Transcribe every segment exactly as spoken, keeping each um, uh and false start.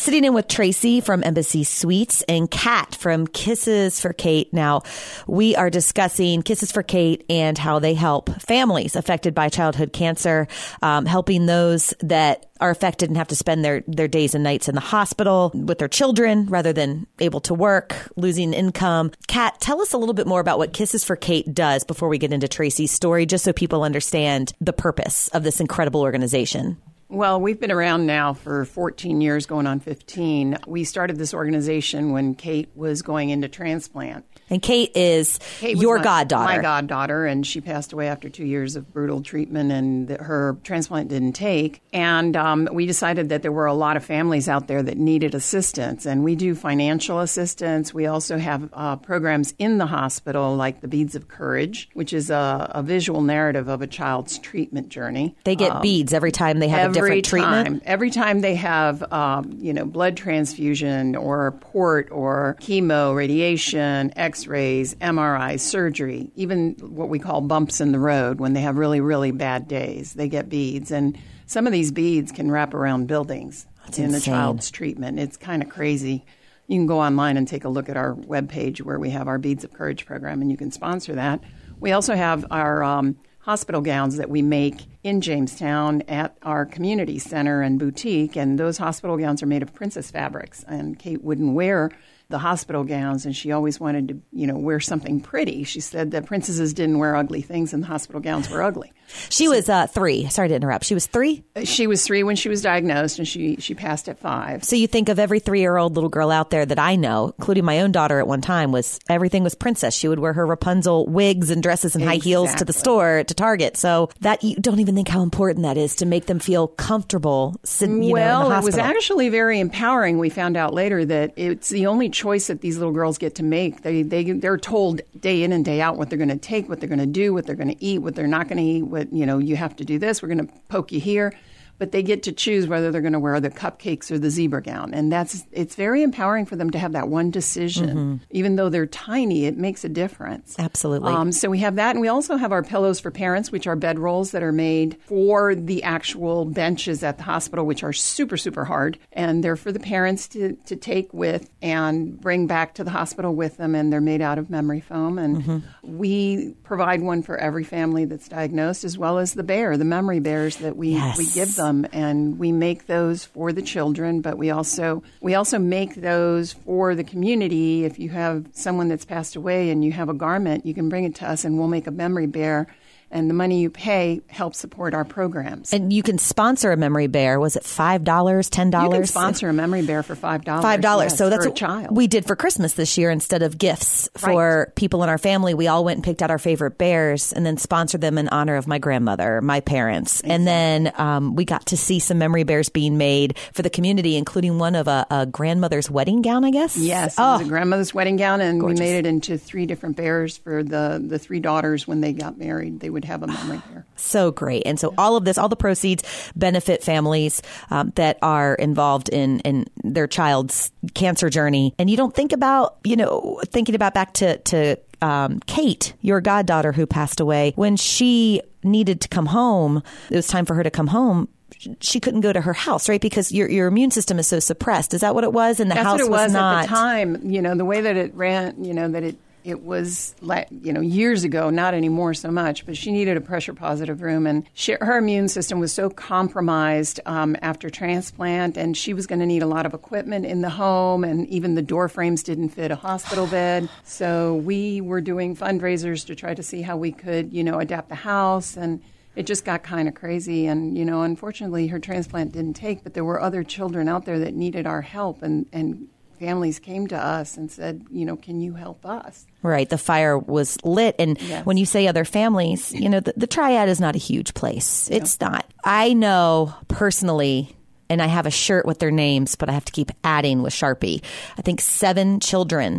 Sitting in with Tracy from Embassy Suites and Kat from Kisses for Kate. Now, we are discussing Kisses for Kate and how they help families affected by childhood cancer, um, helping those that are affected and have to spend their, their days and nights in the hospital with their children rather than able to work, losing income. Kat, tell us a little bit more about what Kisses for Kate does before we get into Tracy's story, just so people understand the purpose of this incredible organization. Well, we've been around now for fourteen years, going on fifteen. We started this organization when Kate was going into transplant. And Kate is Kate your my, goddaughter. My goddaughter, and she passed away after two years of brutal treatment, and the, her transplant didn't take. And um, we decided that there were a lot of families out there that needed assistance, and we do financial assistance. We also have uh, programs in the hospital, like the Beads of Courage, which is a, a visual narrative of a child's treatment journey. They get um, beads every time they have a different treatment? Time, every time they have, um, you know, blood transfusion or port or chemo, radiation, X-rays, M R Is, surgery, even what we call bumps in the road when they have really, really bad days, they get beads. And some of these beads can wrap around buildings That's in insane. a child's treatment. It's kind of crazy. You can go online and take a look at our webpage where we have our Beads of Courage program, and you can sponsor that. We also have our um, hospital gowns that we make in Jamestown at our community center and boutique, and those hospital gowns are made of princess fabrics. And Kate wouldn't wear the hospital gowns, and she always wanted to, you know, wear something pretty. She said that princesses didn't wear ugly things, and the hospital gowns were ugly. She so, was uh, three. Sorry to interrupt. She was three? She was three when she was diagnosed, and she, she passed at five. So you think of every three-year-old little girl out there that I know, including my own daughter at one time, was everything was princess. She would wear her Rapunzel wigs and dresses and exactly. high heels to the store, to Target. So that you don't even think how important that is to make them feel comfortable sitting, you well, know, in the hospital. Well, it was actually very empowering. We found out later that it's the only choice that these little girls get to make. They, they, they're told day in and day out what they're going to take, what they're going to do, what they're going to eat, what they're not going to eat, what, you know, you have to do this, we're going to poke you here. But they get to choose whether they're going to wear the cupcakes or the zebra gown. And that's it's very empowering for them to have that one decision. Mm-hmm. Even though they're tiny, it makes a difference. Absolutely. Um, so we have that. And we also have our pillows for parents, which are bedrolls that are made for the actual benches at the hospital, which are super, super hard. And they're for the parents to, to take with and bring back to the hospital with them. And they're made out of memory foam. And mm-hmm. we provide one for every family that's diagnosed, as well as the bear, the memory bears that we, yes. we give them. And we make those for the children, but we also we also make those for the community. If you have someone that's passed away and you have a garment, you can bring it to us and we'll make a memory bear. And the money you pay helps support our programs. And you can sponsor a memory bear. Was it five dollars, ten dollars? You can sponsor a memory bear for five dollars. five dollars. Yes, so that's for a what child. We did for Christmas this year instead of gifts for right. people in our family. We all went and picked out our favorite bears and then sponsored them in honor of my grandmother, my parents. Exactly. And then um, we got to see some memory bears being made for the community, including one of a, a grandmother's wedding gown, I guess? Yes, oh. it was a grandmother's wedding gown, and Gorgeous. We made it into three different bears for the, the three daughters when they got married. They would have a memory bear. So great. And so all of this, all the proceeds benefit families um, that are involved in, in their child's cancer journey. And you don't think about, you know, thinking about back to, to um, Kate, your goddaughter who passed away, when she needed to come home, it was time for her to come home. She couldn't go to her house, right? Because your your immune system is so suppressed. Is that what it was? And the That's house what it was, was not. At the time, you know, the way that it ran, you know, that it It was, like, you know, years ago, not anymore so much, but she needed a pressure-positive room. And she, her immune system was so compromised um, after transplant, and she was going to need a lot of equipment in the home, and even the door frames didn't fit a hospital bed. So we were doing fundraisers to try to see how we could, you know, adapt the house, and it just got kind of crazy. And, you know, unfortunately, her transplant didn't take, but there were other children out there that needed our help, and, and families came to us and said, you know, can you help us? Right. The fire was lit. And yes. when you say other families, you know, the, the Triad is not a huge place. No. It's not. I know personally, and I have a shirt with their names, but I have to keep adding with Sharpie, I think seven children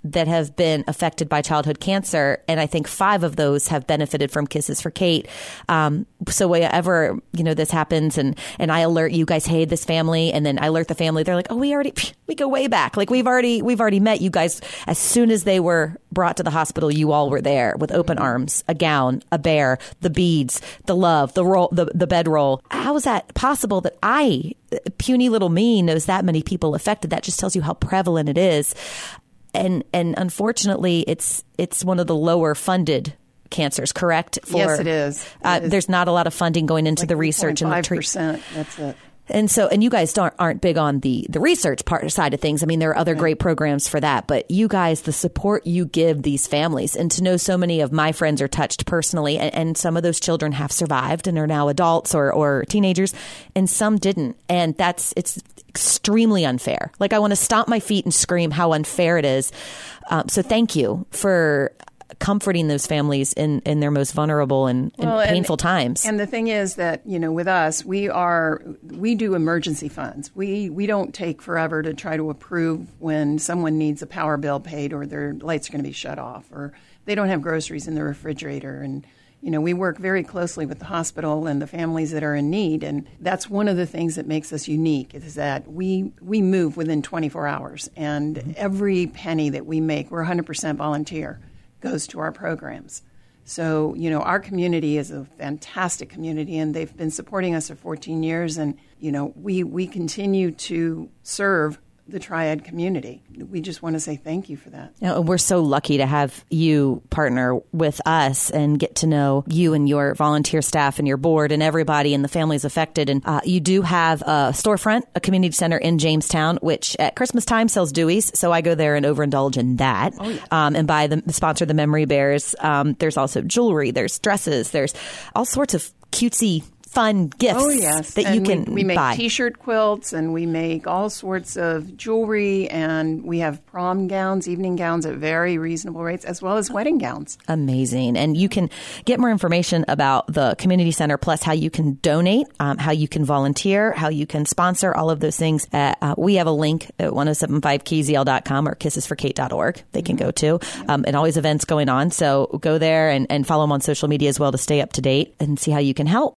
that have been affected by childhood cancer. And I think five of those have benefited from Kisses for Kate. Um, so whenever, you know, this happens and, and I alert you guys, hey, this family, and then I alert the family, they're like, oh, we already, we go way back. Like we've already, we've already met you guys. As soon as they were brought to the hospital, you all were there with open arms, a gown, a bear, the beads, the love, the roll, the, the bedroll. How is that possible that I, puny little me, knows that many people affected? That just tells you how prevalent it is. And and unfortunately, it's it's one of the lower funded cancers, correct? For, yes, it is. It uh, is. There's not a lot of funding going into like the research and the treatment. That's it. And so, and you guys don't, aren't big on the, the research part side of things. I mean, there are other right. great programs for that, but you guys, the support you give these families, and to know so many of my friends are touched personally, and, and some of those children have survived and are now adults or, or teenagers, and some didn't. And that's, it's extremely unfair. Like, I want to stomp my feet and scream how unfair it is. Um, so thank you for comforting those families in, in their most vulnerable and, and well, painful and, times. And the thing is that, you know, with us, we are, we do emergency funds. We, we don't take forever to try to approve when someone needs a power bill paid or their lights are going to be shut off or they don't have groceries in the refrigerator. And, you know, we work very closely with the hospital and the families that are in need. And that's one of the things that makes us unique is that we, we move within twenty-four hours. And mm-hmm. every penny that we make, we're one hundred percent volunteer, goes to our programs. So, you know, our community is a fantastic community, and they've been supporting us for fourteen years. And, you know, we, we continue to serve the Triad community. We just want to say thank you for that. You know, we're so lucky to have you partner with us and get to know you and your volunteer staff and your board and everybody and the families affected. And uh, you do have a storefront, a community center in Jamestown, which at Christmas time sells Dewey's. So I go there and overindulge in that. Oh, yeah. um, and buy the sponsor the Memory Bears. Um, there's also jewelry, there's dresses, there's all sorts of cutesy fun gifts oh, yes. that and you can we, we make buy. T-shirt quilts, and we make all sorts of jewelry, and we have prom gowns, evening gowns at very reasonable rates, as well as wedding gowns. Amazing. And you can get more information about the community center, plus how you can donate, um, how you can volunteer, how you can sponsor, all of those things. At, uh, we have a link at ten seventy-five K Z L dot com or kisses for kate dot org they can go to. Um, and always events going on. So go there and, and follow them on social media as well to stay up to date and see how you can help.